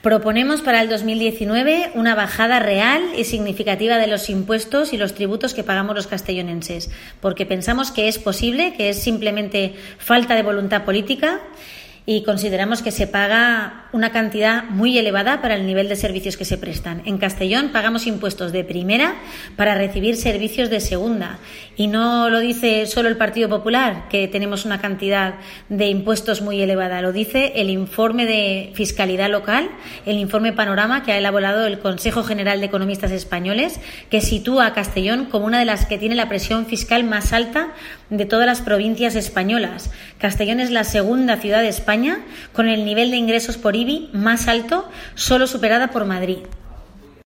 Proponemos para el 2019 una bajada real y significativa de los impuestos y los tributos que pagamos los castellonenses, porque pensamos que es posible, que es simplemente falta de voluntad política, y consideramos que se paga una cantidad muy elevada para el nivel de servicios que se prestan. En Castellón pagamos impuestos de primera para recibir servicios de segunda, y no lo dice solo el Partido Popular, que tenemos una cantidad de impuestos muy elevada, lo dice el informe de fiscalidad local, el informe Panorama que ha elaborado el Consejo General de Economistas Españoles, que sitúa a Castellón como una de las que tiene la presión fiscal más alta de todas las provincias españolas. Castellón es la segunda ciudad de España con el nivel de ingresos por IBI más alto, solo superada por Madrid.